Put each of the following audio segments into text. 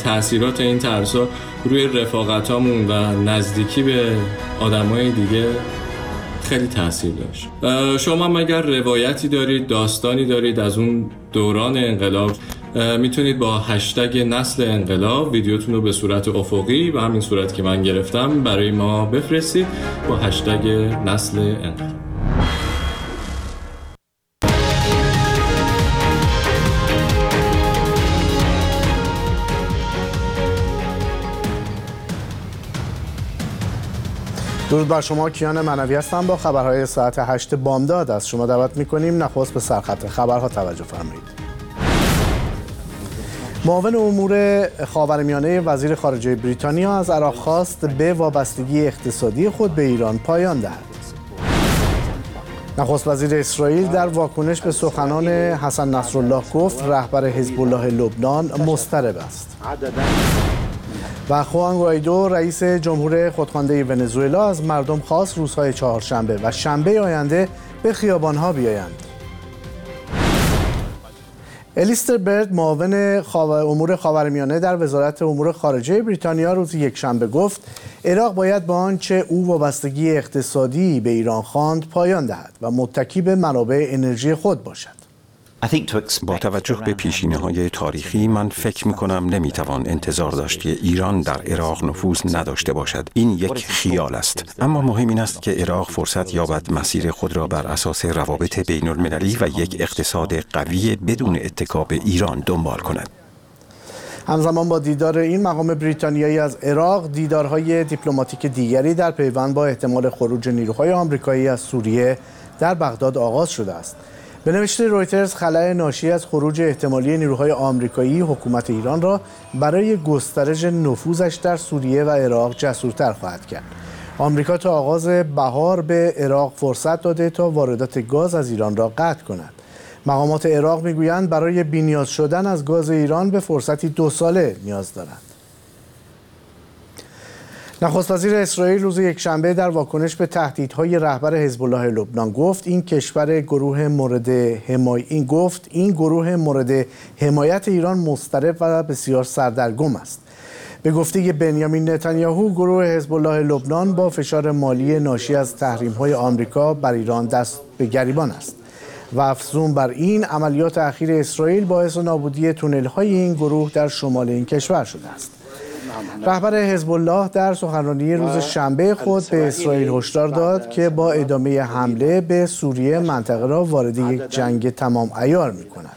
تأثیرات این ترس‌ها روی رفاقتامون و نزدیکی به آدمای دیگه خیلی تأثیر داشت. شما مگر روایتی دارید، داستانی دارید از اون دوران انقلاب، میتونید با هشتگ نسل انقلاب ویدیوتون رو به صورت افقی و همین صورت که من گرفتم برای ما بفرستید با هشتگ نسل انقلاب. درود بر شما، کیان منوی هستم با خبرهای ساعت 8 بامداد. از شما دعوت می‌کنیم نخست به سرخط خبرها توجه فرمایید. معاون امور خاورمیانه وزیر خارجه بریتانیا از عراق خواست به وابستگی اقتصادی خود به ایران پایان دهد. نخست وزیر اسرائیل در واکنش به سخنان حسن نصرالله گفت رهبر حزب الله لبنان مضطرب است. و خوان گوایدو رئیس جمهور خودخوانده ونزوئلا از مردم خواست روزهای چهارشنبه و شنبه آینده به خیابان‌ها بیایند. الیستر برد معاون امور خاورمیانه در وزارت امور خارجه بریتانیا روز یکشنبه گفت عراق باید با آنچه او وابستگی اقتصادی به ایران خواند پایان دهد و متکی به منابع انرژی خود باشد. با توجه به پیشینه‌های تاریخی من فکر می‌کنم نمی‌توان انتظار داشت که ایران در عراق نفوذ نداشته باشد. این یک خیال است. اما مهم این است که عراق فرصت یابد مسیر خود را بر اساس روابط بین‌المللی و یک اقتصاد قوی بدون اتکا به ایران دنبال کند. همزمان با دیدار این مقام بریتانیایی از عراق، دیدارهای دیپلماتیک دیگری در پیوند با احتمال خروج نیروهای آمریکایی از سوریه در بغداد آغاز شده است. به نوشته رویترز، خلأ ناشی از خروج احتمالی نیروهای آمریکایی حکومت ایران را برای گسترش نفوذش در سوریه و عراق جسورتر خواهد کرد. آمریکا تا آغاز بهار به عراق فرصت داده تا واردات گاز از ایران را قطع کند. مقامات عراق میگویند برای بی‌نیاز شدن از گاز ایران به فرصتی 2 ساله نیاز دارند. نخست وزیر اسرائیل روز یکشنبه در واکنش به تهدیدهای رهبر حزب الله لبنان گفت این گروه مورد حمایت ایران مضطرب و بسیار سردرگم است. به گفته بنیامین نتانیاهو، گروه حزب الله لبنان با فشار مالی ناشی از تحریم‌های آمریکا بر ایران دست به گریبان است و افزون بر این عملیات اخیر اسرائیل باعث نابودی تونل‌های این گروه در شمال این کشور شده است. رهبر حزب الله در سخنرانی روز شنبه خود به اسرائیل هشدار داد که با ادامه حمله به سوریه منطقه را وارد یک جنگ تمام عیار می‌کند.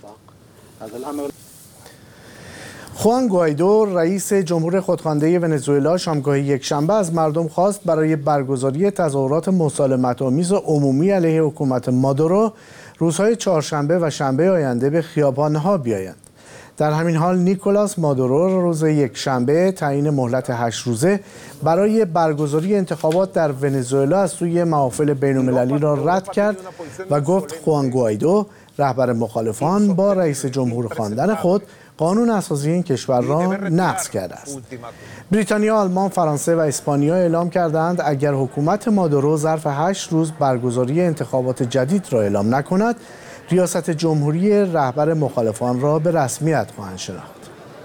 خوان گوایدو رئیس جمهور خودخوانده ونزوئلا شامگاه یکشنبه از مردم خواست برای برگزاری تظاهرات مسالمت‌آمیز عمومی علیه حکومت مادورو روزهای چهارشنبه و شنبه آینده به خیابان‌ها بیایند. در همین حال نیکولاس مادورو روز یکشنبه تعیین مهلت 8 روزه برای برگزاری انتخابات در ونزوئلا از سوی محافل بین‌المللی را رد کرد و گفت خوان گوایدو رهبر مخالفان با رئیس جمهور خواندن خود قانون اساسی این کشور را نقض کرده است. بریتانیا، آلمان، فرانسه و اسپانیا اعلام کردند اگر حکومت مادورو ظرف 8 روز برگزاری انتخابات جدید را اعلام نکند، ریاست جمهوری رهبر مخالفان را به رسمیت خواهند شناخت.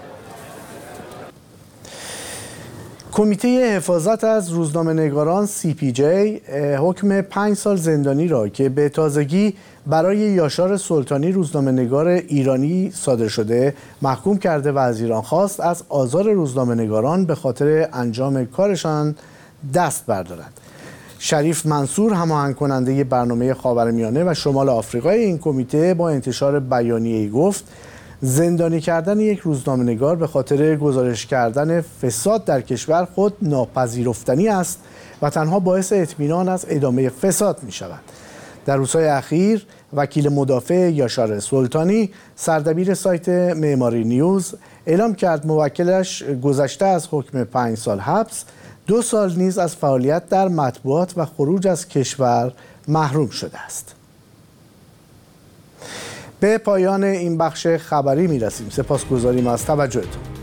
کمیته حفاظت از روزنامه‌نگاران CPJ حکم 5 سال زندانی را که به تازگی برای یاشار سلطانی روزنامه‌نگار ایرانی صادر شده محکوم کرده و از ایران خواست از آزار روزنامه‌نگاران به خاطر انجام کارشان دست بردارد. شریف منصور، هماهنگ کننده برنامه خاورمیانه و شمال آفریقای این کمیته، با انتشار بیانیه‌ای گفت زندانی کردن یک روزنامه‌نگار به خاطر گزارش کردن فساد در کشور خود ناپذیرفتنی است و تنها باعث اطمینان از ادامه فساد می شود. در روزهای اخیر وکیل مدافع یاشار سلطانی، سردبیر سایت معماری نیوز، اعلام کرد موکلش گذشته از حکم 5 سال حبس 2 سال نیز از فعالیت در مطبوعات و خروج از کشور محروم شده است. به پایان این بخش خبری می‌رسیم. سپاسگزاریم از توجهتون.